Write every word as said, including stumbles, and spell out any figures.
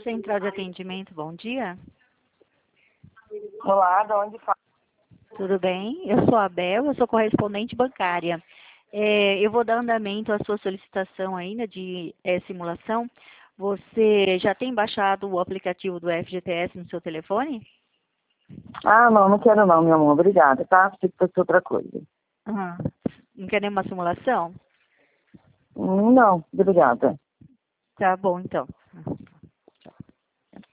Central de atendimento, bom dia. Olá, de onde fala? Tudo bem? Eu sou a Bel, eu sou correspondente bancária. É, eu vou dar andamento à sua solicitação ainda de é, simulação. Você já tem baixado o aplicativo do F G T S no seu telefone? Ah, não, não quero não, meu amor. Obrigada, tá? Achei que fosse outra coisa. Uhum. Não quer nenhuma simulação? Hum, Não, obrigada. Tá bom, então.